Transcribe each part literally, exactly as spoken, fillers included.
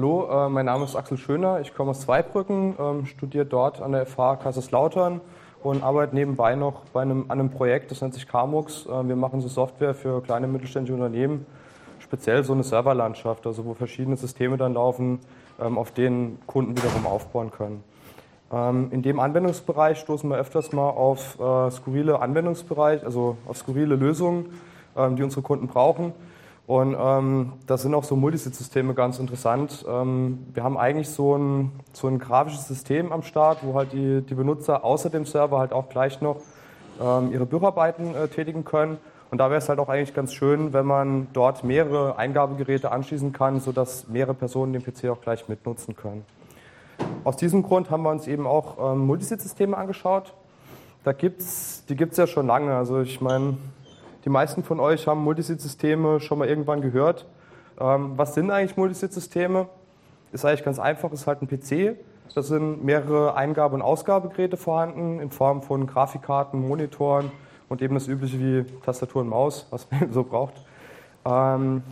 Hallo, äh, mein Name ist Axel Schöner, ich komme aus Zweibrücken, ähm, studiere dort an der F H Kaiserslautern und arbeite nebenbei noch bei einem, an einem Projekt, das nennt sich Carmux. Äh, wir machen so Software für kleine mittelständische Unternehmen, speziell so eine Serverlandschaft, also wo verschiedene Systeme dann laufen, ähm, auf denen Kunden wiederum aufbauen können. Ähm, in dem Anwendungsbereich stoßen wir öfters mal auf äh, skurrile Anwendungsbereich, also auf skurrile Lösungen, ähm, die unsere Kunden brauchen. Und ähm, da sind auch so Multisite-Systeme ganz interessant. Ähm, wir haben eigentlich so ein, so ein grafisches System am Start, wo halt die, die Benutzer außer dem Server halt auch gleich noch ähm, ihre Büroarbeiten äh, tätigen können. Und da wäre es halt auch eigentlich ganz schön, wenn man dort mehrere Eingabegeräte anschließen kann, sodass mehrere Personen den P C auch gleich mitnutzen können. Aus diesem Grund haben wir uns eben auch ähm, Multisite-Systeme angeschaut. Da gibt's, die gibt es ja schon lange. Also ich meine, die meisten von euch haben Multisite-Systeme schon mal irgendwann gehört. Ähm, was sind eigentlich Multisite-Systeme? Ist eigentlich ganz einfach, ist halt ein P C. Da sind mehrere Eingabe- und Ausgabegeräte vorhanden in Form von Grafikkarten, Monitoren und eben das Übliche wie Tastatur und Maus, was man so braucht. Ähm,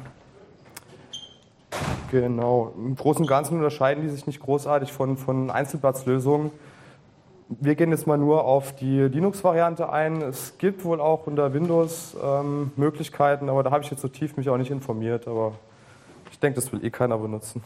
genau. Im Großen und Ganzen unterscheiden die sich nicht großartig von, von Einzelplatzlösungen. Wir gehen jetzt mal nur auf die Linux-Variante ein. Es gibt wohl auch unter Windows ähm, Möglichkeiten, aber da habe ich jetzt so tief mich auch nicht informiert. Aber ich denke, das will eh keiner benutzen.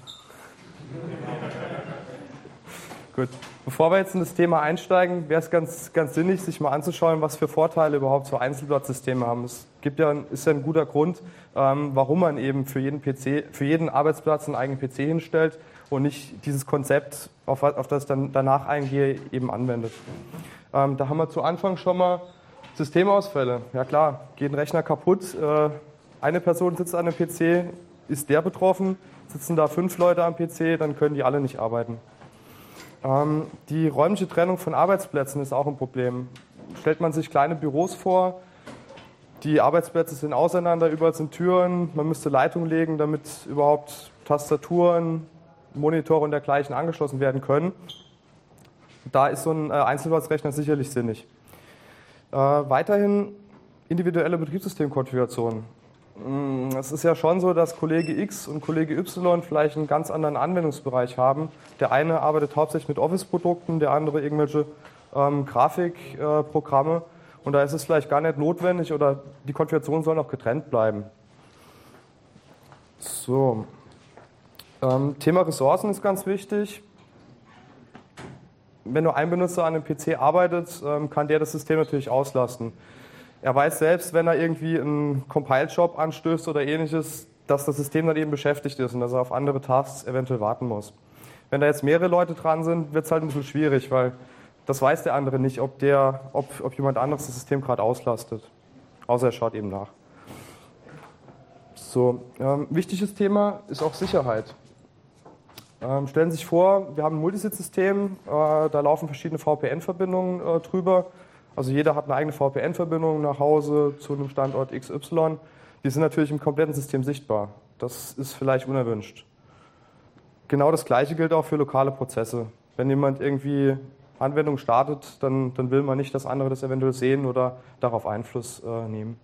Gut. Bevor wir jetzt in das Thema einsteigen, wäre es ganz, ganz sinnig, sich mal anzuschauen, was für Vorteile überhaupt so Einzelplatzsysteme haben. Es gibt ja, ist ja ein guter Grund, ähm, warum man eben für jeden P C, für jeden Arbeitsplatz einen eigenen P C hinstellt und nicht dieses Konzept, auf, auf das ich dann danach eingehe, eben anwendet. Ähm, da haben wir zu Anfang schon mal Systemausfälle. Ja klar, geht ein Rechner kaputt, äh, eine Person sitzt an einem P C, ist der betroffen, sitzen da fünf Leute am P C, dann können die alle nicht arbeiten. Ähm, die räumliche Trennung von Arbeitsplätzen ist auch ein Problem. Stellt man sich kleine Büros vor, die Arbeitsplätze sind auseinander, überall sind Türen, man müsste Leitungen legen, damit überhaupt Tastaturen, Monitore und dergleichen angeschlossen werden können. Da ist so ein äh, Einzelplatzrechner sicherlich sinnig. Äh, weiterhin individuelle Betriebssystemkonfigurationen. Es ist ja schon so, dass Kollege X und Kollege Y vielleicht einen ganz anderen Anwendungsbereich haben. Der eine arbeitet hauptsächlich mit Office-Produkten, der andere irgendwelche ähm, Grafikprogramme. Äh, und da ist es vielleicht gar nicht notwendig oder die Konfiguration soll noch getrennt bleiben. So. Ähm, Thema Ressourcen ist ganz wichtig. Wenn nur ein Benutzer an einem P C arbeitet, ähm, kann der das System natürlich auslasten. Er weiß selbst, wenn er irgendwie einen Compile-Job anstößt oder ähnliches, dass das System dann eben beschäftigt ist und dass er auf andere Tasks eventuell warten muss. Wenn da jetzt mehrere Leute dran sind, wird es halt ein bisschen schwierig, weil das weiß der andere nicht, ob, der, ob, ob jemand anderes das System gerade auslastet. Außer er schaut eben nach. So, ähm, wichtiges Thema ist auch Sicherheit. Ähm, stellen Sie sich vor, wir haben ein Multisite-System, äh, da laufen verschiedene V P N-Verbindungen äh, drüber. Also jeder hat eine eigene V P N-Verbindung nach Hause zu einem Standort X Y. Die sind natürlich im kompletten System sichtbar. Das ist vielleicht unerwünscht. Genau das Gleiche gilt auch für lokale Prozesse. Wenn jemand irgendwie Anwendungen startet, dann, dann will man nicht, dass andere das eventuell sehen oder darauf Einfluss äh, nehmen.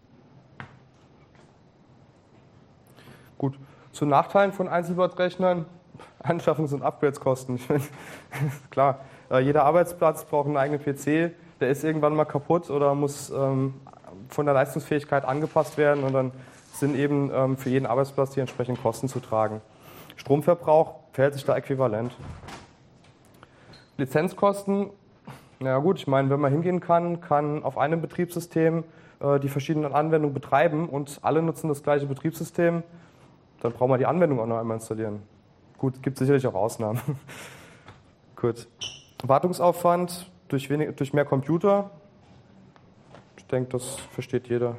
Gut, zu Nachteilen von Einzelplatzrechnern. Anschaffung und Upgradeskosten. Ich meine, klar, äh, jeder Arbeitsplatz braucht einen eigenen P C. Der ist irgendwann mal kaputt oder muss ähm, von der Leistungsfähigkeit angepasst werden und dann sind eben ähm, für jeden Arbeitsplatz die entsprechenden Kosten zu tragen. Stromverbrauch verhält sich da äquivalent. Lizenzkosten, na gut, ich meine, wenn man hingehen kann, kann auf einem Betriebssystem äh, die verschiedenen Anwendungen betreiben und alle nutzen das gleiche Betriebssystem, dann braucht man die Anwendung auch noch einmal installieren. Gut, es gibt sicherlich auch Ausnahmen. Gut. Wartungsaufwand durch, wenig, durch mehr Computer. Ich denke, das versteht jeder.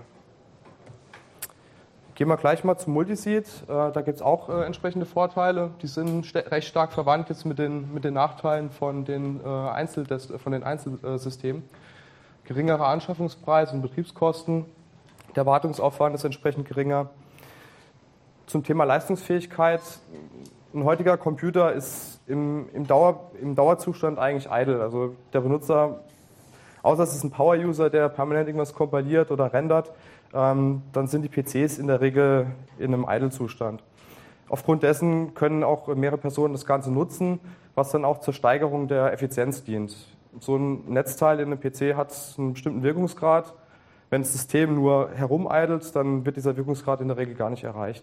Gehen wir gleich mal zum Multisite. Äh, da gibt es auch äh, entsprechende Vorteile. Die sind st- recht stark verwandt jetzt mit den, mit den Nachteilen von den, äh, Einzel- von den Einzelsystemen. Geringerer Anschaffungspreis und Betriebskosten. Der Wartungsaufwand ist entsprechend geringer. Zum Thema Leistungsfähigkeit. Ein heutiger Computer ist im, im, Dauer, im Dauerzustand eigentlich idle. Also der Benutzer, außer es ist ein Power-User, der permanent irgendwas kompiliert oder rendert, ähm, dann sind die P Cs in der Regel in einem Idle-Zustand. aufgrund dessen können auch mehrere Personen das Ganze nutzen, was dann auch zur Steigerung der Effizienz dient. So ein Netzteil in einem P C hat einen bestimmten Wirkungsgrad. Wenn das System nur herumeidelt, dann wird dieser Wirkungsgrad in der Regel gar nicht erreicht.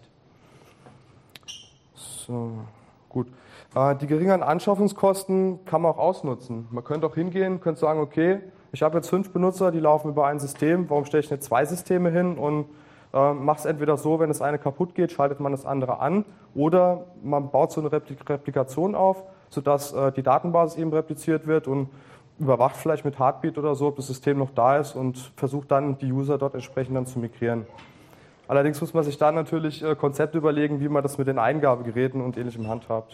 So, gut. Die geringeren Anschaffungskosten kann man auch ausnutzen. Man könnte auch hingehen, könnte sagen, okay, ich habe jetzt fünf Benutzer, die laufen über ein System, warum stelle ich nicht zwei Systeme hin und äh, mache es entweder so, wenn das eine kaputt geht, schaltet man das andere an, oder man baut so eine Replik- Replikation auf, sodass äh, die Datenbasis eben repliziert wird und überwacht vielleicht mit Heartbeat oder so, ob das System noch da ist und versucht dann, die User dort entsprechend dann zu migrieren. Allerdings muss man sich dann natürlich äh, Konzepte überlegen, wie man das mit den Eingabegeräten und Ähnlichem handhabt.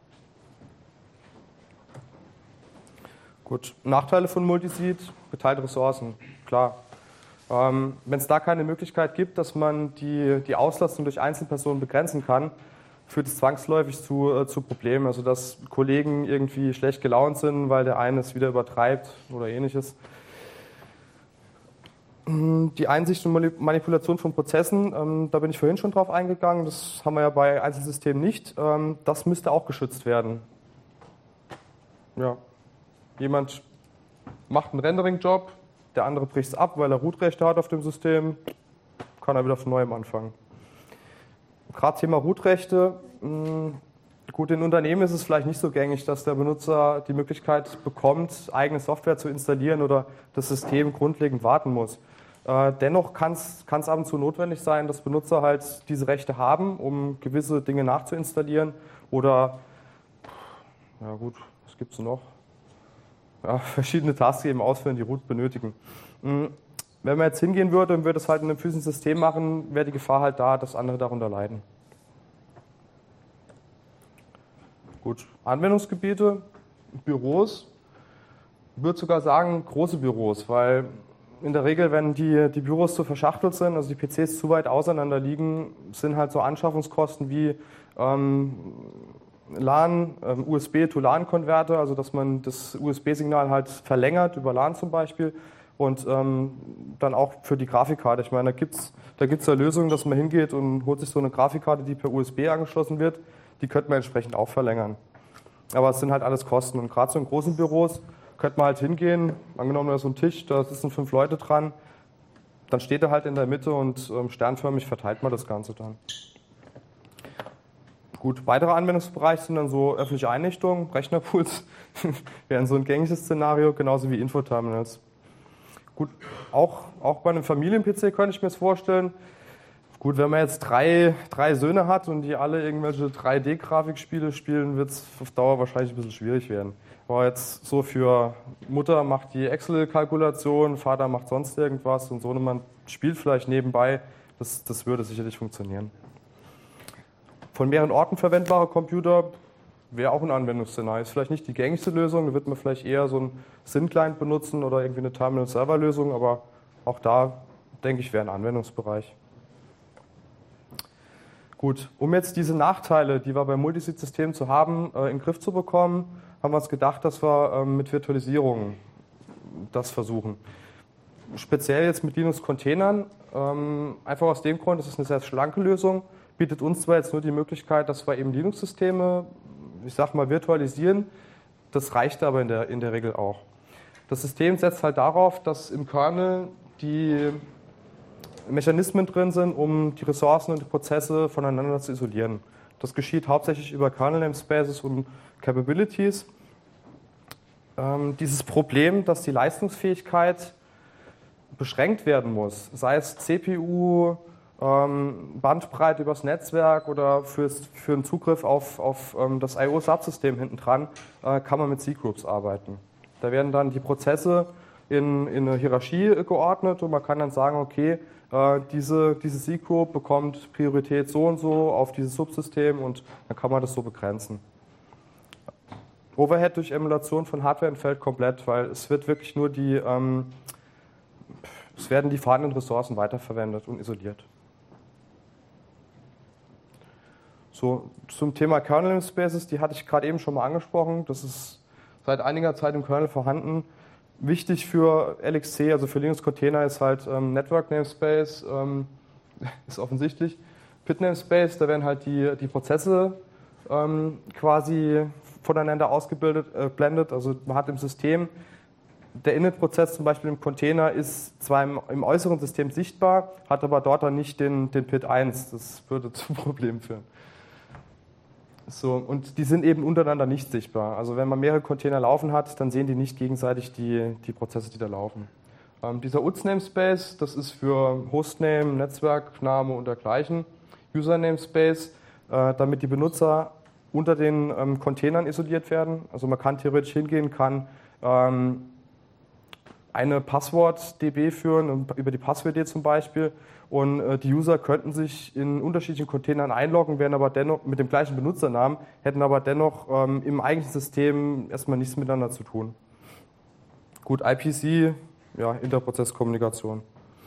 Gut, Nachteile von Multiseed, geteilte Ressourcen, klar. Ähm, wenn es da keine Möglichkeit gibt, dass man die, die Auslastung durch Einzelpersonen begrenzen kann, führt es zwangsläufig zu, äh, zu Problemen. Also dass Kollegen irgendwie schlecht gelaunt sind, weil der eine es wieder übertreibt oder ähnliches. Die Einsicht und Manipulation von Prozessen, ähm, da bin ich vorhin schon drauf eingegangen, das haben wir ja bei Einzelsystemen nicht. Ähm, das müsste auch geschützt werden. Ja. Jemand macht einen Rendering-Job, der andere bricht es ab, weil er Root-Rechte hat auf dem System, kann er wieder von neuem anfangen. Gerade Thema Root-Rechte, gut, in Unternehmen ist es vielleicht nicht so gängig, dass der Benutzer die Möglichkeit bekommt, eigene Software zu installieren oder das System grundlegend warten muss. Dennoch kann es ab und zu notwendig sein, dass Benutzer halt diese Rechte haben, um gewisse Dinge nachzuinstallieren oder, ja gut, was gibt es noch? Ja, verschiedene Tasks eben ausführen, die Root benötigen. Wenn man jetzt hingehen würde und würde es halt in einem physischen System machen, wäre die Gefahr halt da, dass andere darunter leiden. Gut, Anwendungsgebiete, Büros, ich würde sogar sagen große Büros, weil in der Regel, wenn die, die Büros zu verschachtelt sind, also die P Cs zu weit auseinander liegen, sind halt so Anschaffungskosten wie ähm, LAN, ähm, U S B-to-LAN-Konverter, also dass man das U S B-Signal halt verlängert, über LAN zum Beispiel, und ähm, dann auch für die Grafikkarte. Ich meine, da gibt es da gibt's ja Lösungen, dass man hingeht und holt sich so eine Grafikkarte, die per U S B angeschlossen wird, die könnte man entsprechend auch verlängern. Aber es sind halt alles Kosten und gerade so in großen Büros könnte man halt hingehen, angenommen da ist so ein Tisch, da sitzen fünf Leute dran, dann steht er halt in der Mitte und ähm, sternförmig verteilt man das Ganze dann. Gut, weitere Anwendungsbereiche sind dann so öffentliche Einrichtungen, Rechnerpools wären so ein gängiges Szenario, genauso wie Infoterminals. Gut, auch, auch bei einem Familien-P C könnte ich mir das vorstellen. Gut, wenn man jetzt drei, drei Söhne hat und die alle irgendwelche drei D-Grafikspiele spielen, wird es auf Dauer wahrscheinlich ein bisschen schwierig werden. Aber jetzt so für Mutter macht die Excel-Kalkulation, Vater macht sonst irgendwas und Sohnemann spielt vielleicht nebenbei, das, das würde sicherlich funktionieren. Von mehreren Orten verwendbare Computer wäre auch ein Anwendungsszenario. Ist vielleicht nicht die gängigste Lösung, da wird man vielleicht eher so einen S Y N-Client benutzen oder irgendwie eine Terminal-Server-Lösung, aber auch da, denke ich, wäre ein Anwendungsbereich. Gut, um jetzt diese Nachteile, die wir beim Multiseed-System zu haben, äh, in den Griff zu bekommen, haben wir uns gedacht, dass wir ähm, mit Virtualisierung das versuchen. Speziell jetzt mit Linux-Containern, ähm, einfach aus dem Grund, das ist eine sehr schlanke Lösung, bietet uns zwar jetzt nur die Möglichkeit, dass wir eben Linux-Systeme, ich sag mal, virtualisieren, das reicht aber in der, in der Regel auch. Das System setzt halt darauf, dass im Kernel die Mechanismen drin sind, um die Ressourcen und die Prozesse voneinander zu isolieren. Das geschieht hauptsächlich über Kernel-Namespaces und Capabilities. Ähm, dieses Problem, dass die Leistungsfähigkeit beschränkt werden muss, sei es C P U, ähm, Bandbreite übers Netzwerk oder fürs, für einen Zugriff auf, auf ähm, das I O-Subsystem hinten dran, äh, kann man mit C-Groups arbeiten. Da werden dann die Prozesse in, in eine Hierarchie geordnet und man kann dann sagen, okay, äh, diese, diese C-Group bekommt Priorität so und so auf dieses Subsystem und dann kann man das so begrenzen. Overhead durch Emulation von Hardware entfällt komplett, weil es wird wirklich nur die, ähm, es werden die vorhandenen Ressourcen weiterverwendet und isoliert. So, zum Thema Kernel Namespaces, die hatte ich gerade eben schon mal angesprochen. Das ist seit einiger Zeit im Kernel vorhanden. Wichtig für L X C, also für Linux Container, ist halt ähm, Network Namespace, ähm, ist offensichtlich. Pit Namespace, da werden halt die, die Prozesse ähm, quasi voneinander ausgebildet, äh, blendet. Also man hat im System, der Init-Prozess zum Beispiel im Container ist zwar im, im äußeren System sichtbar, hat aber dort dann nicht den, den Pit eins. Das würde zu Problemen führen. So, und die sind eben untereinander nicht sichtbar. Also wenn man mehrere Container laufen hat, dann sehen die nicht gegenseitig die, die Prozesse, die da laufen. Ähm, dieser U T S-Namespace, das ist für Hostname, Netzwerkname und dergleichen. User-Namespace, äh, damit die Benutzer unter den ähm, Containern isoliert werden. Also man kann theoretisch hingehen, kann ähm, eine Passwort-D B führen, über die Passwort-D B zum Beispiel. Und äh, die User könnten sich in unterschiedlichen Containern einloggen, wären aber dennoch mit dem gleichen Benutzernamen, hätten aber dennoch ähm, im eigentlichen System erstmal nichts miteinander zu tun. Gut, I P C, ja, Interprozesskommunikation.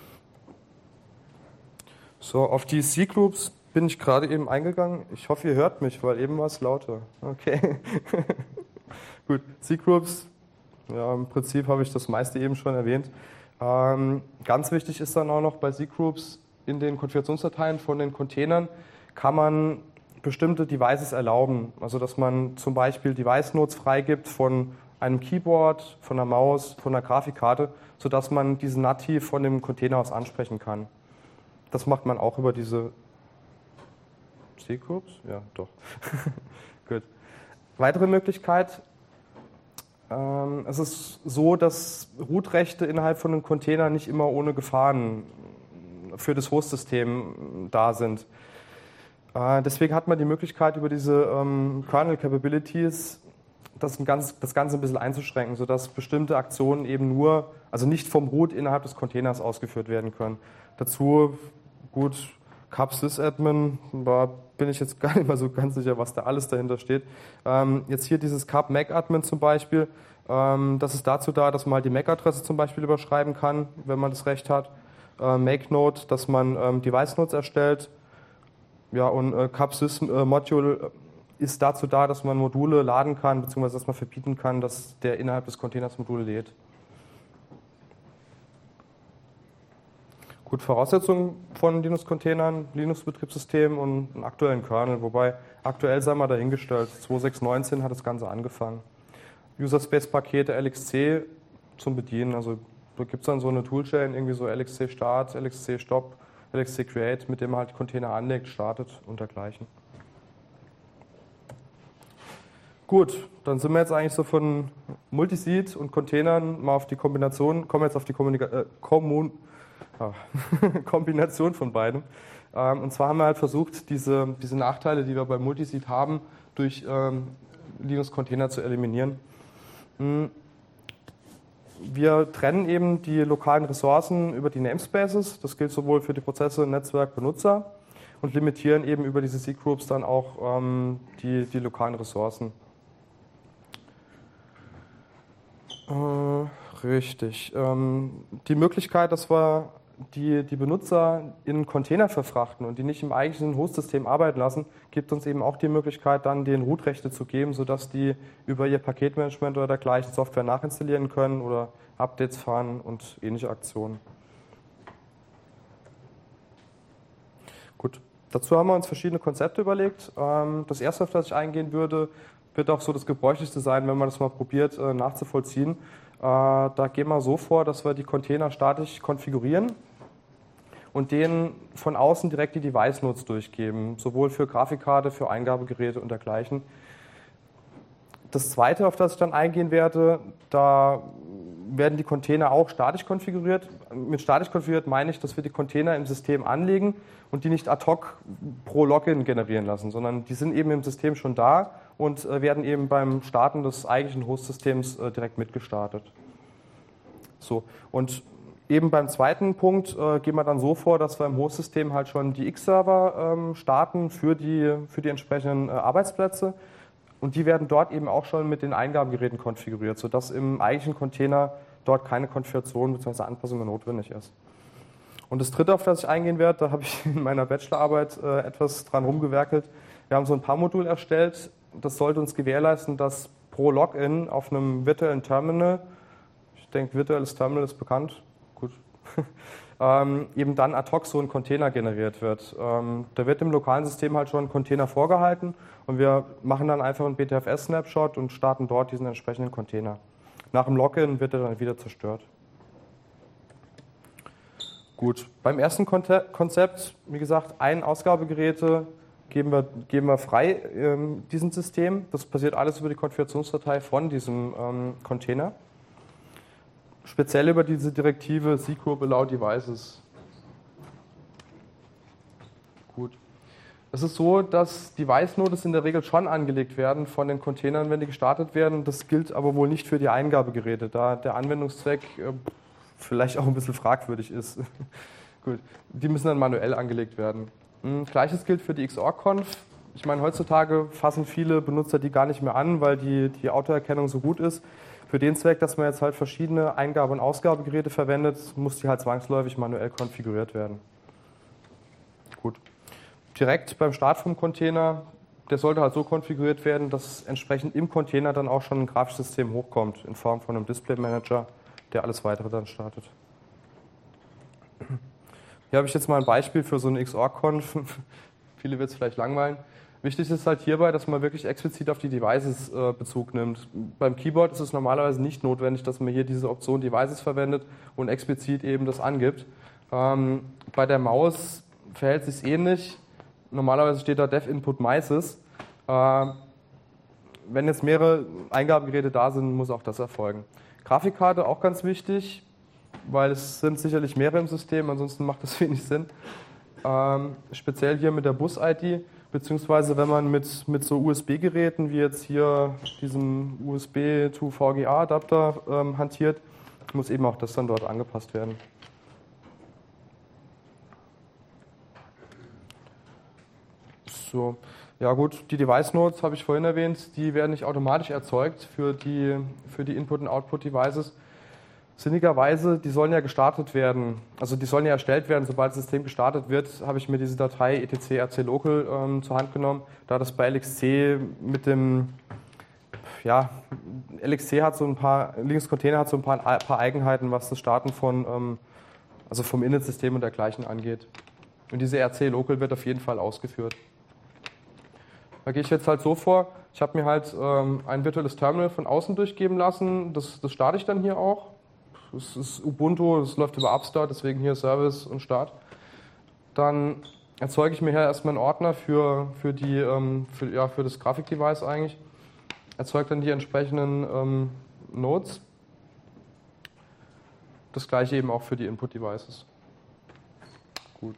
So, auf die C-Groups bin ich gerade eben eingegangen. Ich hoffe, ihr hört mich, weil eben war es lauter. Okay. Gut, C-Groups, ja, im Prinzip habe ich das meiste eben schon erwähnt. Ähm, ganz wichtig ist dann auch noch bei C-Groups, in den Konfigurationsdateien von den Containern kann man bestimmte Devices erlauben. Also dass man zum Beispiel Device-Nodes freigibt von einem Keyboard, von einer Maus, von einer Grafikkarte, sodass man diese nativ von dem Container aus ansprechen kann. Das macht man auch über diese C-Groups? Ja, doch. Gut. Weitere Möglichkeit. Es ist so, dass Root-Rechte innerhalb von einem Container nicht immer ohne Gefahren für das Host-System da sind. Deswegen hat man die Möglichkeit, über diese Kernel-Capabilities das, das Ganze ein bisschen einzuschränken, sodass bestimmte Aktionen eben nur, also nicht vom Root innerhalb des Containers ausgeführt werden können. Dazu, gut, Kub-Sysadmin, da bin ich jetzt gar nicht mal so ganz sicher, was da alles dahinter steht. Ähm, jetzt hier dieses Kub-Mac-Admin zum Beispiel, ähm, das ist dazu da, dass man halt die M A C-Adresse zum Beispiel überschreiben kann, wenn man das Recht hat. Äh, Make-Node, dass man ähm, Device-Nodes erstellt. Ja, und äh, Kub-Sys-Module ist dazu da, dass man Module laden kann, beziehungsweise dass man verbieten kann, dass der innerhalb des Containers Module lädt. Gut, Voraussetzungen von Linux-Containern, Linux-Betriebssystem und einen aktuellen Kernel, wobei aktuell sei mal dahingestellt, zwei Punkt sechs neunzehn hat das Ganze angefangen. User-Space-Pakete L X C zum Bedienen, also da gibt es dann so eine Toolchain, irgendwie so L X C Start, L X C Stop, L X C Create, mit dem man halt die Container anlegt, startet und dergleichen. Gut, dann sind wir jetzt eigentlich so von Multiseed und Containern mal auf die Kombination, kommen wir jetzt auf die Kommunika äh, Kommun Kombination von beidem. Und zwar haben wir halt versucht, diese, diese Nachteile, die wir bei Multiseed haben, durch ähm, Linux-Container zu eliminieren. Wir trennen eben die lokalen Ressourcen über die Namespaces, das gilt sowohl für die Prozesse, Netzwerk, Benutzer, und limitieren eben über diese C-Groups dann auch ähm, die, die lokalen Ressourcen. Äh, richtig. Ähm, die Möglichkeit, dass wir Die, die Benutzer in Container verfrachten und die nicht im eigentlichen Host-System arbeiten lassen, gibt uns eben auch die Möglichkeit, dann den Root-Rechte zu geben, sodass die über ihr Paketmanagement oder dergleichen Software nachinstallieren können oder Updates fahren und ähnliche Aktionen. Gut, dazu haben wir uns verschiedene Konzepte überlegt. Das erste, auf das ich eingehen würde, wird auch so das Gebräuchlichste sein, wenn man das mal probiert nachzuvollziehen. Da gehen wir so vor, dass wir die Container statisch konfigurieren und denen von außen direkt die Device-Nodes durchgeben, sowohl für Grafikkarte, für Eingabegeräte und dergleichen. Das zweite, auf das ich dann eingehen werde, da werden die Container auch statisch konfiguriert. Mit statisch konfiguriert meine ich, dass wir die Container im System anlegen und die nicht ad hoc pro Login generieren lassen, sondern die sind eben im System schon da und werden eben beim Starten des eigentlichen Host-Systems direkt mitgestartet. So, und eben beim zweiten Punkt äh, gehen wir dann so vor, dass wir im Host-System halt schon die X-Server ähm, starten für die, für die entsprechenden äh, Arbeitsplätze. Und die werden dort eben auch schon mit den Eingabegeräten konfiguriert, sodass im eigentlichen Container dort keine Konfiguration bzw. Anpassung mehr notwendig ist. Und das dritte, auf das ich eingehen werde, da habe ich in meiner Bachelorarbeit äh, etwas dran rumgewerkelt. Wir haben so ein PAR-Modul erstellt. Das sollte uns gewährleisten, dass pro Login auf einem virtuellen Terminal, ich denke, virtuelles Terminal ist bekannt, gut, ähm, eben dann ad hoc so ein Container generiert wird. Ähm, da wird im lokalen System halt schon ein Container vorgehalten und wir machen dann einfach einen B T F S-Snapshot und starten dort diesen entsprechenden Container. Nach dem Login wird er dann wieder zerstört. Gut, beim ersten Konzept, wie gesagt, ein Ausgabegeräte geben wir, geben wir frei ähm, diesem System. Das passiert alles über die Konfigurationsdatei von diesem ähm, Container. Speziell über diese Direktive cgroup allow devices. Gut. Es ist so, dass Device-Nodes in der Regel schon angelegt werden von den Containern, wenn die gestartet werden. Das gilt aber wohl nicht für die Eingabegeräte, da der Anwendungszweck äh, vielleicht auch ein bisschen fragwürdig ist. Gut. Die müssen dann manuell angelegt werden. Mhm. Gleiches gilt für die X O R-Conf. Ich meine, heutzutage fassen viele Benutzer die gar nicht mehr an, weil die, die Autoerkennung so gut ist. Für den Zweck, dass man jetzt halt verschiedene Eingabe- und Ausgabegeräte verwendet, muss die halt zwangsläufig manuell konfiguriert werden. Gut. Direkt beim Start vom Container, der sollte halt so konfiguriert werden, dass entsprechend im Container dann auch schon ein grafisches System hochkommt, in Form von einem Display Manager, der alles weitere dann startet. Hier habe ich jetzt mal ein Beispiel für so eine X O R-Conf. Viele wird es vielleicht langweilen. Wichtig ist halt hierbei, dass man wirklich explizit auf die Devices äh, Bezug nimmt. Beim Keyboard ist es normalerweise nicht notwendig, dass man hier diese Option Devices verwendet und explizit eben das angibt. Ähm, bei der Maus verhält es sich ähnlich. Normalerweise steht da Dev Input Mices. Äh, wenn jetzt mehrere Eingabegeräte da sind, muss auch das erfolgen. Grafikkarte auch ganz wichtig, weil es sind sicherlich mehrere im System, ansonsten macht das wenig Sinn. Ähm, speziell hier mit der Bus-I D. Beziehungsweise wenn man mit, mit so U S B-Geräten wie jetzt hier diesem U S B to V G A-Adapter ähm, hantiert, muss eben auch das dann dort angepasst werden. So, ja gut, die Device-Nodes habe ich vorhin erwähnt, die werden nicht automatisch erzeugt für die, für die Input- und Output-Devices. Sinnigerweise, die sollen ja gestartet werden, also die sollen ja erstellt werden, sobald das System gestartet wird, habe ich mir diese Datei etc rclocal ähm, zur Hand genommen, da das bei L X C mit dem, ja, L X C hat so ein paar, Linux Container hat so ein paar, paar Eigenheiten, was das Starten von, ähm, also vom Init-System und dergleichen angeht. Und diese rclocal wird auf jeden Fall ausgeführt. Da gehe ich jetzt halt so vor, ich habe mir halt ähm, ein virtuelles Terminal von außen durchgeben lassen, das, das starte ich dann hier auch. Das ist Ubuntu, das läuft über Upstart, deswegen hier Service und Start. Dann erzeuge ich mir hier erstmal einen Ordner für, für, die, ähm, für, ja, für das Grafikdevice eigentlich. Erzeuge dann die entsprechenden ähm, Nodes. Das gleiche eben auch für die Input-Devices. Gut.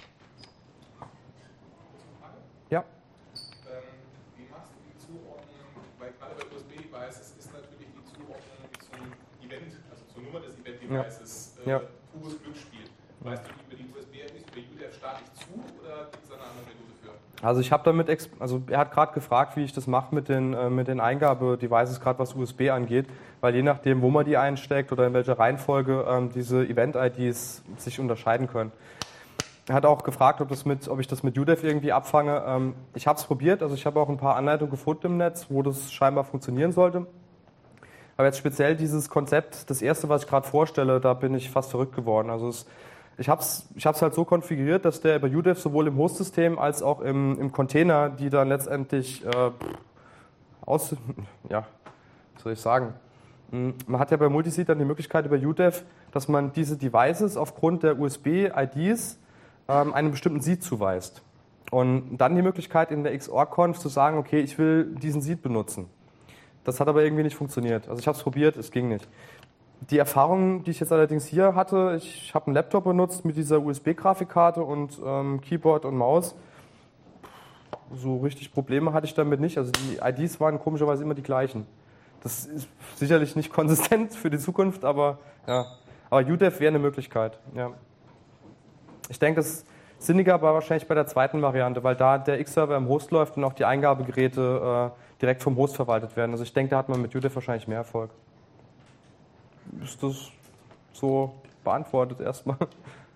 Ja. Ähm, wie machst du die Zuordnung? Weil gerade bei U S B-Devices ist natürlich die Zuordnung zum Event, also zur Nummer des Event-Devices, ja. äh, pures Glücksspiel. Weißt du, über die U S B ist über U D F starte ich zu oder gibt es da eine andere Methode für? Also ich habe damit, also er hat gerade gefragt, wie ich das mache mit den, äh, mit den Eingabedevices, gerade was U S B angeht, weil je nachdem, wo man die einsteckt oder in welcher Reihenfolge ähm, diese Event-I Ds sich unterscheiden können. Er hat auch gefragt, ob, das mit, ob ich das mit U D E F irgendwie abfange. Ähm, ich habe es probiert, also ich habe auch ein paar Anleitungen gefunden im Netz, wo das scheinbar funktionieren sollte. Aber jetzt speziell dieses Konzept, das erste, was ich gerade vorstelle, da bin ich fast verrückt geworden. Also es, ich habe es ich hab's halt so konfiguriert, dass der über U D E F sowohl im Host-System als auch im, im Container, die dann letztendlich äh, aus, ja, was soll ich sagen, man hat ja bei Multiseed dann die Möglichkeit über U D E F, dass man diese Devices aufgrund der U S B-I Ds ähm, einem bestimmten Seed zuweist. Und dann die Möglichkeit in der X O R-Conf zu sagen, okay, ich will diesen Seed benutzen. Das hat aber irgendwie nicht funktioniert. Also ich habe es probiert, es ging nicht. Die Erfahrung, die ich jetzt allerdings hier hatte, ich habe einen Laptop benutzt mit dieser U S B-Grafikkarte und ähm, Keyboard und Maus. So richtig Probleme hatte ich damit nicht. Also die I Ds waren komischerweise immer die gleichen. Das ist sicherlich nicht konsistent für die Zukunft, aber ja. Aber U D E F wäre eine Möglichkeit. Ja. Ich denke, das sinniger war wahrscheinlich bei der zweiten Variante, weil da der X-Server im Host läuft und auch die Eingabegeräte äh, direkt vom Host verwaltet werden. Also ich denke, da hat man mit U D E F wahrscheinlich mehr Erfolg. Ist das so beantwortet erstmal? Gut,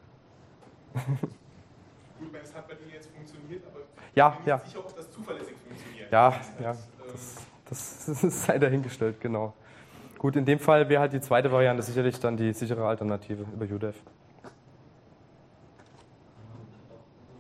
wenn es hat bei dir jetzt funktioniert, aber ja, ich bin ja. nicht sicher, ob das zuverlässig funktioniert. Ja, das heißt, ja, ähm, das, das ist sei dahingestellt, genau. Gut, in dem Fall wäre halt die zweite Variante sicherlich dann die sichere Alternative über U D E F.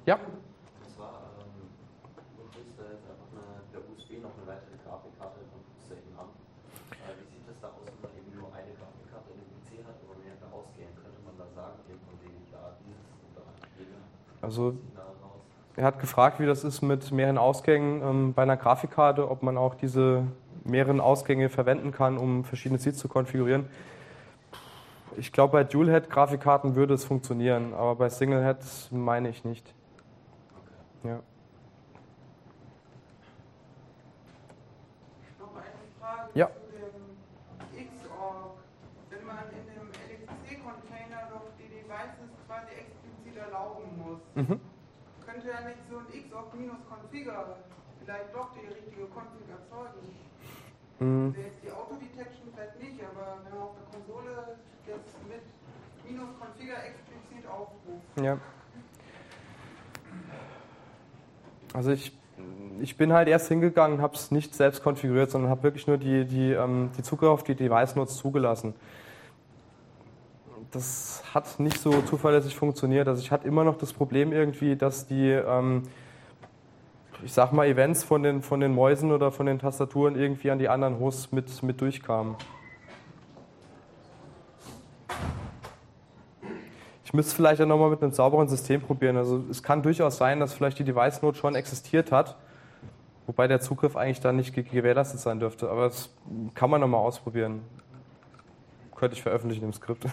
Ja. Und zwar, ähm, du kriegst da jetzt einfach eine, per U S B noch eine weitere Grafikkarte und guckst da eben an. Äh, wie sieht das da aus, wenn man eben nur eine Grafikkarte in dem P C hat, aber mehrere ausgehen? Könnte man da sagen, eben von wegen da dieses und da jener Also Signal raus? er hat gefragt, wie das ist mit mehreren Ausgängen ähm, bei einer Grafikkarte, ob man auch diese mehreren Ausgänge verwenden kann, um verschiedene Seeds zu konfigurieren. Ich glaube, bei Dual-Head-Grafikkarten würde es funktionieren, aber bei Single-Head meine ich nicht. Okay. Ja. Noch eine Frage Ja. zu dem Xorg. Wenn man in dem L X C-Container doch die Devices quasi explizit erlauben muss, Mhm. könnte ja nicht so ein Xorg-Configure vielleicht doch die richtige Config erzeugen? Mhm. Jetzt die Autodetection vielleicht nicht, aber wenn man auf der Konsole jetzt mit minus Configure explizit aufruft. Ja. Also ich, ich bin halt erst hingegangen, habe es nicht selbst konfiguriert, sondern habe wirklich nur die, die, ähm, die Zugriff auf die Device-Nodes zugelassen. Das hat nicht so zuverlässig funktioniert. Also ich hatte immer noch das Problem irgendwie, dass die, ähm, ich sag mal, Events von den, von den Mäusen oder von den Tastaturen irgendwie an die anderen Hosts mit, mit durchkamen. Ich müsste vielleicht ja nochmal mit einem sauberen System probieren. Also es kann durchaus sein, dass vielleicht die Device-Node schon existiert hat, wobei der Zugriff eigentlich dann nicht gewährleistet sein dürfte. Aber das kann man nochmal ausprobieren. Könnte ich veröffentlichen im Skript.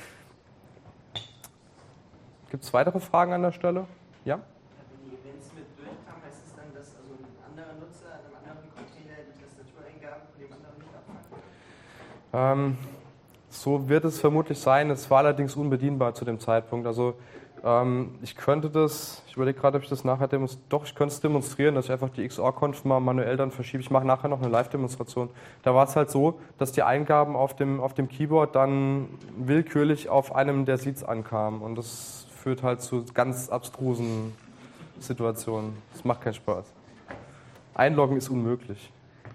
Gibt es weitere Fragen an der Stelle? Ja? Wenn die Events mit durchkamen, heißt es dann, dass also ein anderer Nutzer an einem anderen Container die Tastatureingaben von dem anderen nicht abfangen kann? Ähm, so wird es vermutlich sein. Es war allerdings unbedienbar zu dem Zeitpunkt. Also ähm, ich könnte das, ich überlege gerade, ob ich das nachher demonstriere. Doch, ich könnte es demonstrieren, dass ich einfach die X O R-Conf mal manuell dann verschiebe. Ich mache nachher noch eine Live-Demonstration. Da war es halt so, dass die Eingaben auf dem, auf dem Keyboard dann willkürlich auf einem der Seeds ankamen. Und das führt halt zu ganz abstrusen Situationen. Das macht keinen Spaß. Einloggen ist unmöglich.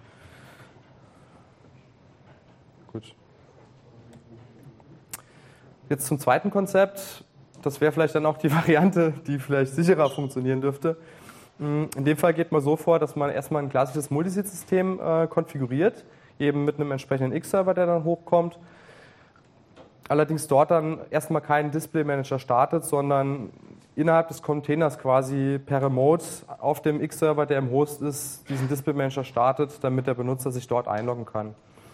Gut. Jetzt zum zweiten Konzept. Das wäre vielleicht dann auch die Variante, die vielleicht sicherer funktionieren dürfte. In dem Fall geht man so vor, dass man erstmal ein klassisches Multiseed-System äh, konfiguriert, eben mit einem entsprechenden X-Server, der dann hochkommt. Allerdings dort dann erstmal keinen Display-Manager startet, sondern innerhalb des Containers quasi per Remote auf dem X-Server, der im Host ist, diesen Display-Manager startet, damit der Benutzer sich dort einloggen kann.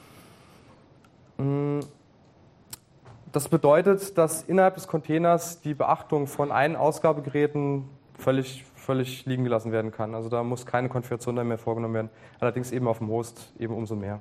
Das bedeutet, dass innerhalb des Containers die Beachtung von allen Ausgabegeräten völlig, völlig liegen gelassen werden kann. Also da muss keine Konfiguration mehr vorgenommen werden. Allerdings eben auf dem Host eben umso mehr.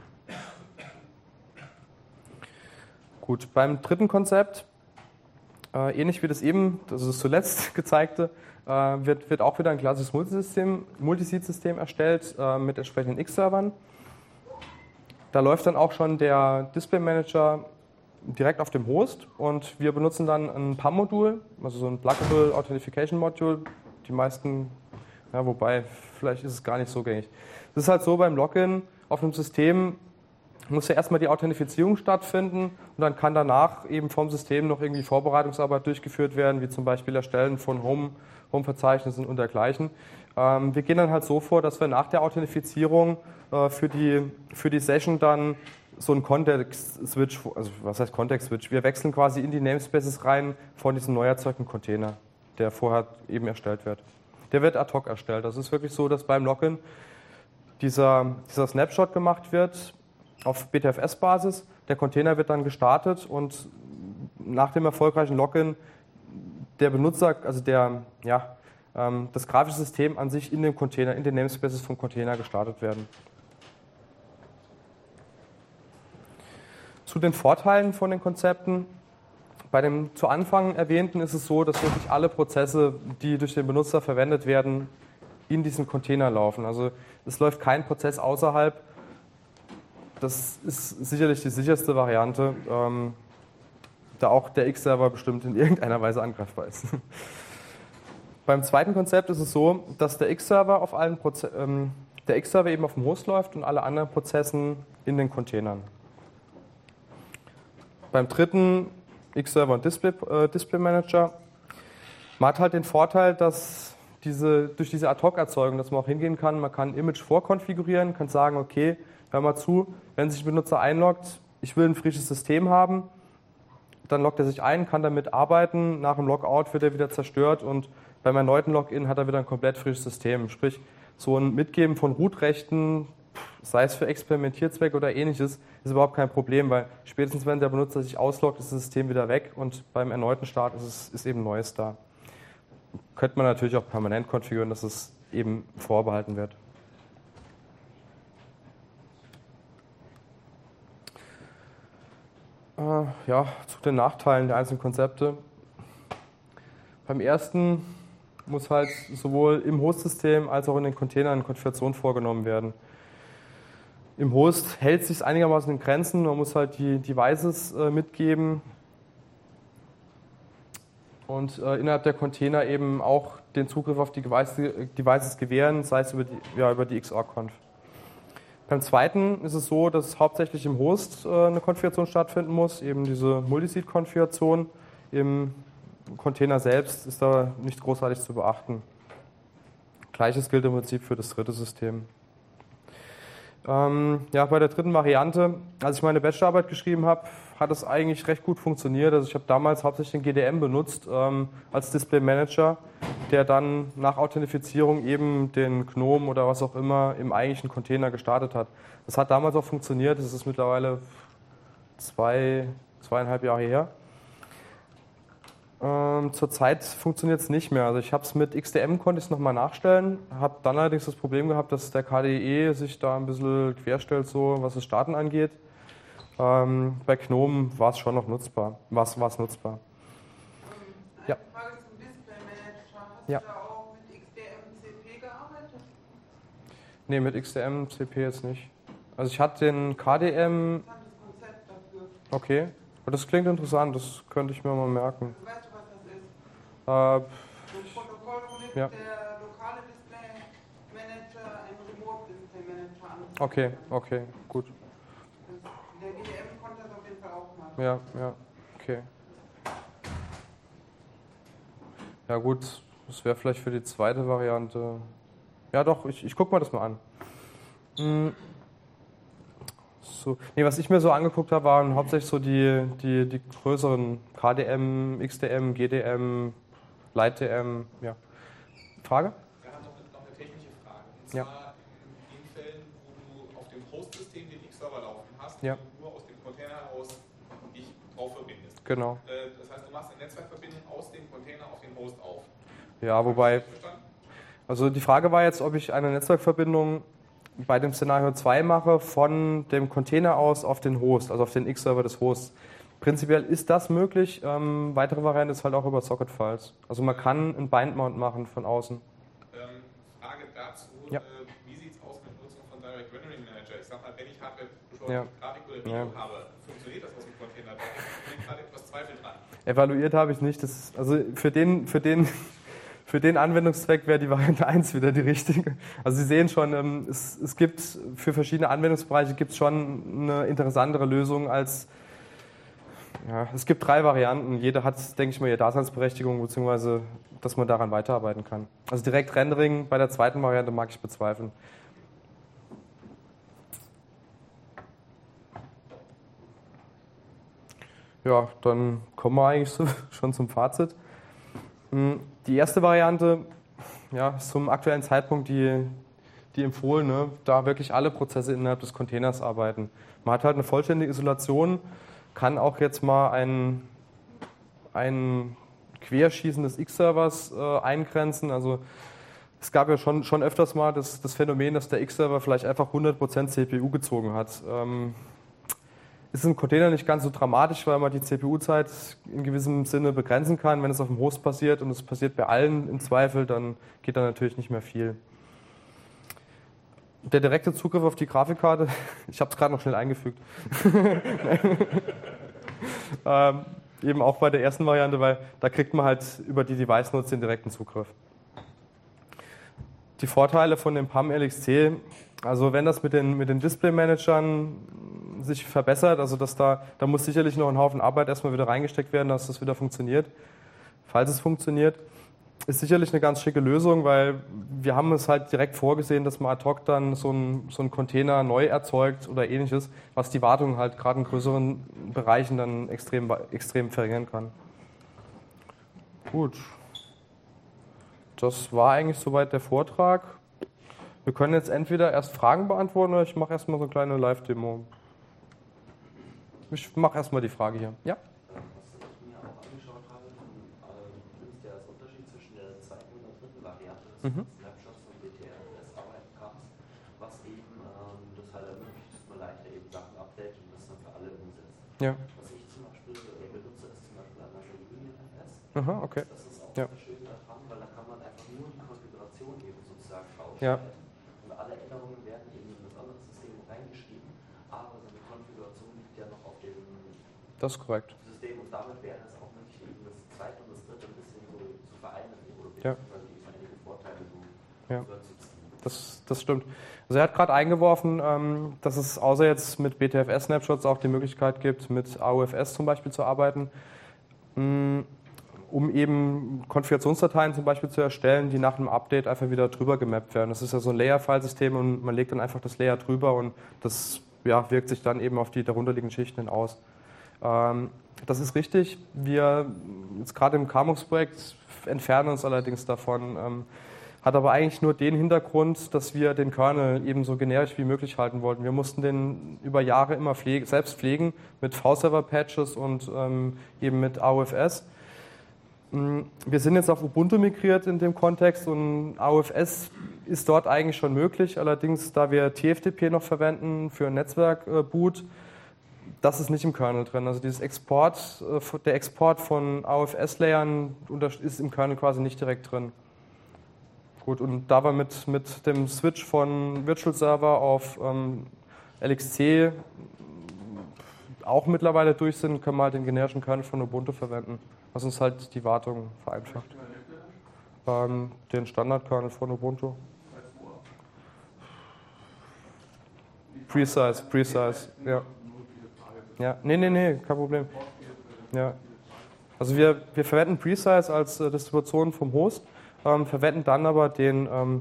Gut, beim dritten Konzept, äh, ähnlich wie das eben, das ist das zuletzt gezeigte, äh, wird, wird auch wieder ein klassisches Multisystem, Multiseed-System erstellt äh, mit entsprechenden X-Servern. Da läuft dann auch schon der Display Manager direkt auf dem Host und wir benutzen dann ein P A M-Modul, also so ein Pluggable Authentication Module. Die meisten, ja, wobei, vielleicht ist es gar nicht so gängig. Es ist halt so, beim Login auf einem System muss ja erstmal die Authentifizierung stattfinden und dann kann danach eben vom System noch irgendwie Vorbereitungsarbeit durchgeführt werden, wie zum Beispiel Erstellen von Home, Home-Verzeichnissen und dergleichen. Ähm, wir gehen dann halt so vor, dass wir nach der Authentifizierung äh, für die, für die Session dann so ein Context-Switch, also was heißt Context-Switch? Wir wechseln quasi in die Namespaces rein von diesem neu erzeugten Container, der vorher eben erstellt wird. Der wird ad hoc erstellt. Das ist wirklich so, dass beim Login dieser, dieser Snapshot gemacht wird auf B T F S-Basis. Der Container wird dann gestartet und nach dem erfolgreichen Login der Benutzer, also der, ja, ähm, das grafische System an sich in dem Container, in den Namespaces vom Container gestartet werden. Zu den Vorteilen von den Konzepten. Bei dem zu Anfang erwähnten ist es so, dass wirklich alle Prozesse, die durch den Benutzer verwendet werden, in diesem Container laufen. Also es läuft kein Prozess außerhalb. Das ist sicherlich die sicherste Variante, ähm, da auch der X-Server bestimmt in irgendeiner Weise angreifbar ist. Beim zweiten Konzept ist es so, dass der X-Server auf allen Proze- ähm, der X-Server eben auf dem Host läuft und alle anderen Prozessen in den Containern. Beim dritten X-Server und Display, äh, Display Manager Man hat halt den Vorteil, dass diese, durch diese Ad-Hoc-Erzeugung, dass man auch hingehen kann, man kann ein Image vorkonfigurieren, kann sagen, okay, hör mal zu, wenn sich ein Benutzer einloggt, ich will ein frisches System haben, dann loggt er sich ein, kann damit arbeiten, nach dem Logout wird er wieder zerstört und beim erneuten Login hat er wieder ein komplett frisches System. Sprich, so ein Mitgeben von Root-Rechten, sei es für Experimentierzwecke oder ähnliches, ist überhaupt kein Problem, weil spätestens wenn der Benutzer sich ausloggt, ist das System wieder weg und beim erneuten Start ist, es, ist eben Neues da. Könnte man natürlich auch permanent konfigurieren, dass es eben vorbehalten wird. Äh, ja, zu den Nachteilen der einzelnen Konzepte. Beim ersten muss halt sowohl im Host-System als auch in den Containern eine Konfiguration vorgenommen werden. Im Host hält es sich einigermaßen in Grenzen, man muss halt die Devices äh, mitgeben und äh, innerhalb der Container eben auch den Zugriff auf die Devices gewähren, sei es über die, ja, über die X O R Conf. Beim zweiten ist es so, dass hauptsächlich im Host äh, eine Konfiguration stattfinden muss, eben diese Multiseed-Konfiguration. Im Container selbst ist da nicht großartig zu beachten. Gleiches gilt im Prinzip für das dritte System. Ähm, ja, bei der dritten Variante, als ich meine Bachelorarbeit geschrieben habe, hat es eigentlich recht gut funktioniert. Also ich habe damals hauptsächlich den G D M benutzt ähm, als Display Manager, der dann nach Authentifizierung eben den Gnome oder was auch immer im eigentlichen Container gestartet hat. Das hat damals auch funktioniert, das ist mittlerweile zwei, zweieinhalb Jahre her. Ähm, zurzeit funktioniert es nicht mehr. Also ich habe es mit X D M, konnte ich es nochmal nachstellen, habe dann allerdings das Problem gehabt, dass der K D E sich da ein bisschen querstellt, so was das Starten angeht. Ähm, bei Gnome war es schon noch nutzbar. War es nutzbar. Ähm, eine Ja. Frage zum Display Manager. Hast Ja. du da auch mit X D M C P gearbeitet? Nee, mit X D M C P jetzt nicht. Also ich hatte den K D M. Interessantes Konzept dafür. Okay, das klingt interessant, das könnte ich mir mal merken. Also weißt du, was das ist? Äh, So ein Protokoll, womit Ja. der lokale Display Manager einen Remote Display Manager anbietet. okay, okay, gut. Der G D M konnte das auf jeden Fall auch machen. Ja, ja, okay. Ja gut, das wäre vielleicht für die zweite Variante. Ja doch, ich, ich gucke mir das mal an. Hm. So. Nee, was ich mir so angeguckt habe, waren hauptsächlich so die, die, die größeren K D M, X D M, G D M, Light D M. Ja. Frage? Wir haben noch eine, noch eine technische Frage. Und Ja. zwar in den Fällen, wo du auf dem Host-System den X-Server laufen hast Ja. und du nur aus dem Container heraus dich drauf verbindest. Genau. Äh, Das heißt, du machst eine Netzwerkverbindung aus dem Container auf den Host auf. Ja, wobei, Verstanden? also die Frage war jetzt, ob ich eine Netzwerkverbindung bei dem Szenario zwei mache von dem Container aus auf den Host, also auf den X-Server des Hosts. Prinzipiell ist das möglich. Ähm, weitere Variante ist halt auch über Socket-Files. Also man kann einen Bind-Mount machen von außen. Ähm, Frage dazu, Ja. äh, wie sieht es aus mit Nutzung von Direct Rendering Manager? Ich sag mal, wenn ich Hardware Ja. Grafik oder Video Ja. habe, funktioniert das aus dem Container? Da habe ich gerade etwas Zweifel dran. Evaluiert habe ich nicht. Das, also für den, für den, für den Anwendungszweck wäre die Variante eins wieder die richtige. Also Sie sehen schon, ähm, es, es gibt für verschiedene Anwendungsbereiche gibt es schon eine interessantere Lösung als, ja, es gibt drei Varianten. Jede hat, denke ich mal, ihre Daseinsberechtigung, beziehungsweise, dass man daran weiterarbeiten kann. Also direkt Rendering bei der zweiten Variante mag ich bezweifeln. Ja, dann kommen wir eigentlich so, schon zum Fazit. Die erste Variante, ja, ist zum aktuellen Zeitpunkt die, die empfohlene, da wirklich alle Prozesse innerhalb des Containers arbeiten. Man hat halt eine vollständige Isolation, kann auch jetzt mal ein, ein Querschießen des X-Servers äh, eingrenzen. Also es gab ja schon, schon öfters mal das, das Phänomen, dass der X-Server vielleicht einfach hundert Prozent C P U gezogen hat. Ähm, ist im Container nicht ganz so dramatisch, weil man die C P U-Zeit in gewissem Sinne begrenzen kann. Wenn es auf dem Host passiert und es passiert bei allen im Zweifel, dann geht da natürlich nicht mehr viel. Der direkte Zugriff auf die Grafikkarte, ich habe es gerade noch schnell eingefügt. ähm, eben auch bei der ersten Variante, weil da kriegt man halt über die Device-Nodes den direkten Zugriff. Die Vorteile von dem P A M L X C, also wenn das mit den, mit den Display-Managern sich verbessert, also dass da, da muss sicherlich noch ein Haufen Arbeit erstmal wieder reingesteckt werden, dass das wieder funktioniert, falls es funktioniert. ist sicherlich eine ganz schicke Lösung, weil wir haben es halt direkt vorgesehen, dass man ad hoc dann so einen so einen Container neu erzeugt oder ähnliches, was die Wartung halt gerade in größeren Bereichen dann extrem, extrem verringern kann. Gut. Das war eigentlich soweit der Vortrag. Wir können jetzt entweder erst Fragen beantworten oder ich mache erstmal so eine kleine Live-Demo. Ich mache erstmal die Frage hier. Ja? Mhm. Snapshots und B T S arbeiten kannst, was eben ähm, das halt ermöglicht, dass man leichter eben Sachen updatet und das dann für alle umsetzt. Ja. Was ich zum Beispiel äh, benutze, ist zum Beispiel einmal so Union F S. Aha, okay. Das ist auch ja. sehr schön daran, weil da kann man einfach nur die Konfiguration eben sozusagen ausstellen. Ja. Und alle Änderungen werden eben in das andere System reingeschrieben, aber seine Konfiguration liegt ja noch auf dem das ist korrekt. System und damit wäre es auch möglich, eben das zweite und das dritte ein bisschen so zu vereinen oder ja. Ja, zu das, das stimmt. Also er hat gerade eingeworfen, ähm, dass es außer jetzt mit B T F S-Snapshots auch die Möglichkeit gibt, mit A U F S zum Beispiel zu arbeiten, mh, um eben Konfigurationsdateien zum Beispiel zu erstellen, die nach einem Update einfach wieder drüber gemappt werden. Das ist ja so ein Layer-File-System und man legt dann einfach das Layer drüber und das ja, wirkt sich dann eben auf die darunterliegenden Schichten hin aus. Ähm, das ist richtig. Wir jetzt gerade im Kamux-Projekt entfernen uns allerdings davon. Ähm, Hat aber eigentlich nur den Hintergrund, dass wir den Kernel eben so generisch wie möglich halten wollten. Wir mussten den über Jahre immer pflege, selbst pflegen mit V-Server-Patches und ähm, eben mit A U F S. Wir sind jetzt auf Ubuntu migriert in dem Kontext und A U F S ist dort eigentlich schon möglich. Allerdings, da wir T F T P noch verwenden für Netzwerk-Boot, das ist nicht im Kernel drin. Also dieses Export, der Export von A U F S-Layern ist im Kernel quasi nicht direkt drin. Gut, und da wir mit, mit dem Switch von Virtual Server auf ähm, L X C auch mittlerweile durch sind, können wir halt den generischen Kernel von Ubuntu verwenden, was uns halt die Wartung vereinfacht. Ähm, den Standard-Kernel von Ubuntu. Precise, precise, ja. Ja, nee, nee, nee, kein Problem. Ja. Also wir, wir verwenden Precise als äh, Distribution vom Host. Ähm, verwenden dann aber den. Ähm,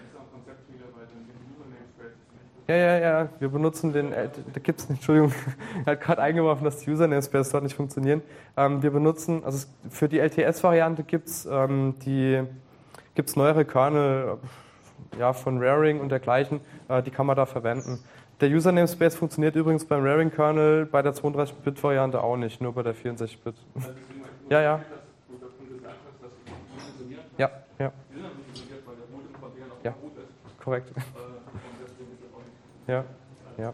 ja, ja, ja, wir benutzen den. Äh, da gibt es nicht, Entschuldigung, er hat gerade eingeworfen, dass die Username-Spaces dort nicht funktionieren. Ähm, wir benutzen, also für die L T S-Variante gibt es ähm, die gibt's neuere Kernel ja, von Raring und dergleichen, äh, die kann man da verwenden. Der Username-Space funktioniert übrigens beim Raring-Kernel bei der zweiunddreißig-Bit-Variante auch nicht, nur bei der vierundsechzig Bit. Ja, ja. Ja, ja. Ja, korrekt. Ja, ja.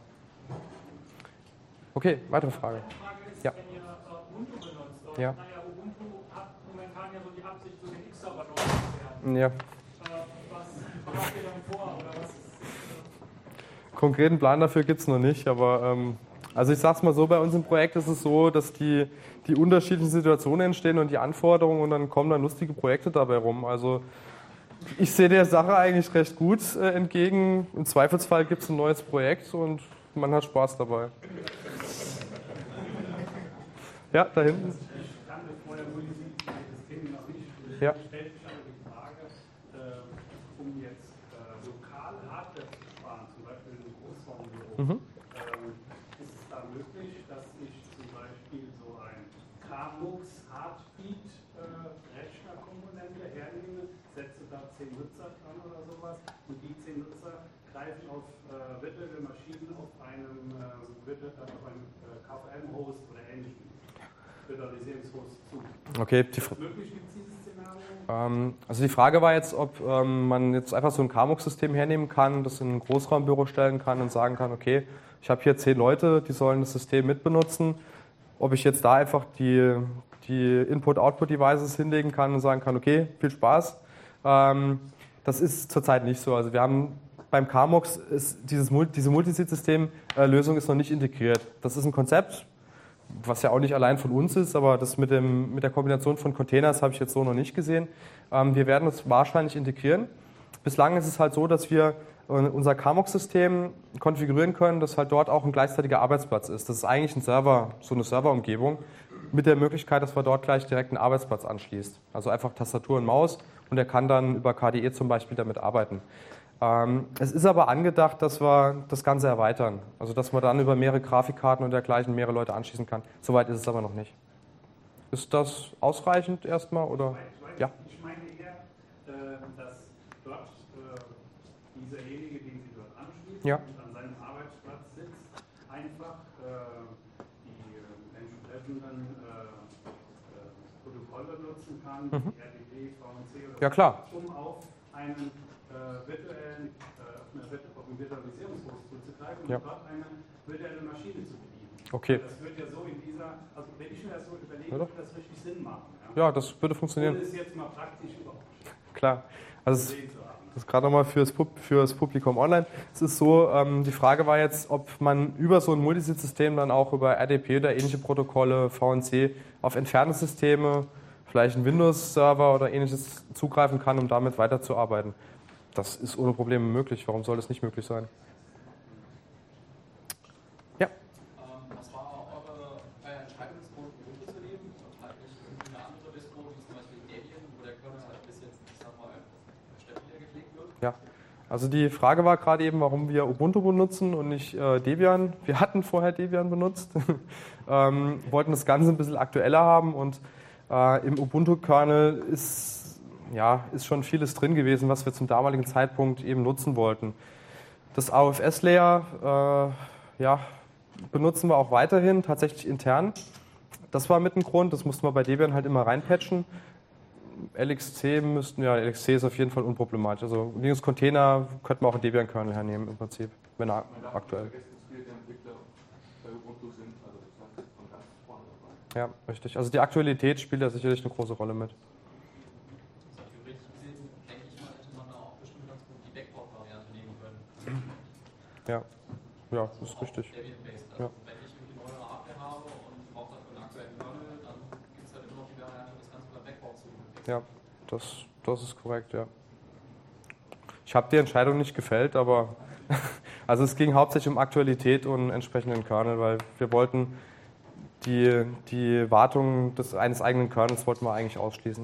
Okay, weitere Frage. Ja. Wenn ihr Ubuntu benutzt, und ja. naja, Ubuntu hat momentan ja so die Absicht, so den X-Server neu zu werden. Ja. Was habt ihr dann vor? Oder was ist, konkreten Plan dafür gibt es noch nicht, aber ähm, also ich sag's mal so, bei uns im Projekt ist es so, dass die, die unterschiedlichen Situationen entstehen und die Anforderungen und dann kommen dann lustige Projekte dabei rum. Also ich sehe der Sache eigentlich recht gut äh, entgegen. Im Zweifelsfall gibt es ein neues Projekt und man hat Spaß dabei. Ja, da hinten. Ich kannte vorher nur dieses System noch nicht. Ja. Stellt sich aber die Frage, äh, um jetzt äh, lokal Hardware zu sparen, zum Beispiel in einem Großraumbüro, Mhm. ähm, ist es da möglich, dass ich zum Beispiel so ein Kamux Heartbeat äh, Rechnerkomponente hernehme, setze da zehn Nutzer dran oder sowas und die zehn Nutzer greifen auf äh, virtuelle Maschinen auf einem, äh, virtu- auf einem äh, K V M-Host oder ähnlichem Virtualisierungshost zu. Okay, Ist die, das möglich? Gibt es dieses Szenario? ähm, also die Frage war jetzt, ob ähm, man jetzt einfach so ein Kamux-System hernehmen kann, das in ein Großraumbüro stellen kann und sagen kann, okay, ich habe hier zehn Leute, die sollen das System mitbenutzen. Ob ich jetzt da einfach die, die Input-Output-Devices hinlegen kann und sagen kann, okay, viel Spaß. Ähm, das ist zurzeit nicht so. Also wir haben beim Kamux ist dieses, diese Multiseed-System-Lösung ist noch nicht integriert. Das ist ein Konzept, was ja auch nicht allein von uns ist, aber das mit, dem, mit der Kombination von Containers habe ich jetzt so noch nicht gesehen. Ähm, wir werden es wahrscheinlich integrieren. Bislang ist es halt so, dass wir äh, unser Kamux-System konfigurieren können, dass halt dort auch ein gleichzeitiger Arbeitsplatz ist. Das ist eigentlich ein Server, so eine Serverumgebung, mit der Möglichkeit, dass man dort gleich direkt einen Arbeitsplatz anschließt. Also einfach Tastatur und Maus und er kann dann über K D E zum Beispiel damit arbeiten. Ähm, es ist aber angedacht, dass wir das Ganze erweitern, also dass man dann über mehrere Grafikkarten und dergleichen mehrere Leute anschließen kann. Soweit ist es aber noch nicht. Ist das ausreichend erstmal oder? Ich meine, Ja. ich meine eher, äh, dass dort äh, dieserjenige, den Sie dort anschließen Ja. und an seinem Arbeitsplatz sitzt, einfach äh, die äh, entsprechenden äh, äh, Protokolle nutzen kann, Mhm. R D P, V N C oder Ja, klar. um auf einen äh, virtuellen, äh, auf, eine, auf einen Virtualisierungshost zuzugreifen Ja. und dort eine virtuelle Maschine zu bedienen. Okay. Das wird ja so in dieser, also wenn ich mir das so überlege, Ja, würde das richtig Sinn machen. Ja, das würde funktionieren. Ohne es jetzt mal praktisch überhaupt Klar. Also es, gesehen zu haben. das ist gerade nochmal fürs, Pub, fürs Publikum online. Es ist so, ähm, die Frage war jetzt, ob man über so ein Multisystem dann auch über R D P oder ähnliche Protokolle, V N C, auf entfernte Systeme, vielleicht einen Windows-Server oder ähnliches zugreifen kann, um damit weiterzuarbeiten. Das ist ohne Probleme möglich. Warum soll das nicht möglich sein? Ja. Ähm, was war eure, euer Entscheidungsgrund, Ubuntu zu nehmen und halt nicht irgendwie eine andere Distro, wie zum Beispiel Debian, wo der Kernel halt ein bisschen, ich sag mal, stabiler gepflegt wird? Ja, also die Frage war gerade eben, warum wir Ubuntu benutzen und nicht äh, Debian. Wir hatten vorher Debian benutzt, ähm, wollten das Ganze ein bisschen aktueller haben und äh, im Ubuntu-Kernel ist, ja, ist schon vieles drin gewesen, was wir zum damaligen Zeitpunkt eben nutzen wollten. Das A O F S-Layer äh, ja, benutzen wir auch weiterhin, tatsächlich intern. Das war mit ein Grund, das mussten wir bei Debian halt immer reinpatchen. L X C müssten, ja, L X C ist auf jeden Fall unproblematisch. Also Linux Container könnten wir auch einen Debian-Kernel hernehmen im Prinzip, wenn er aktuell. Ja, richtig. Also die Aktualität spielt da sicherlich eine große Rolle mit. Also theoretisch gesehen, denke ich mal, hätte man da auch bestimmt ganz gut die Backport-Variante nehmen können. Ja, ja, das Also ist auch richtig. Debian-based. Ja. Also wenn ich irgendwie neuere Hardware habe und brauche dafür einen aktuellen Kernel, dann gibt es halt immer noch die Variante, das Ganze über Backport zu machen. Ja, das, das ist korrekt, ja. Ich habe die Entscheidung nicht gefällt, aber also es ging hauptsächlich um Aktualität und entsprechenden Kernel, weil wir wollten die, die Wartung des, eines eigenen Kernels wollten wir eigentlich ausschließen.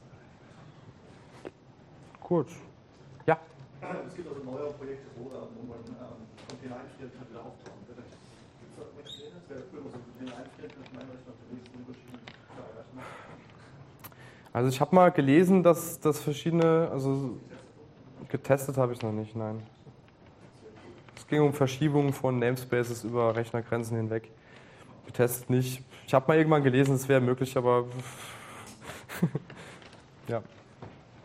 Gut. Ja. Es gibt also neue Projekte, wo, wo man ähm, Container einstellen kann, wieder aufbauen. Gibt es da irgendwelche Pläne? Es wäre cool, wenn man so Container einstellen kann, von einem Rechner auf den nächsten verschiedenen Rechner. Also ich habe mal gelesen, dass das verschiedene, also getestet habe ich es noch nicht, nein. Es ging um Verschiebungen von Namespaces über Rechnergrenzen hinweg. Getestet nicht. Ich habe mal irgendwann gelesen, es wäre möglich, aber ja.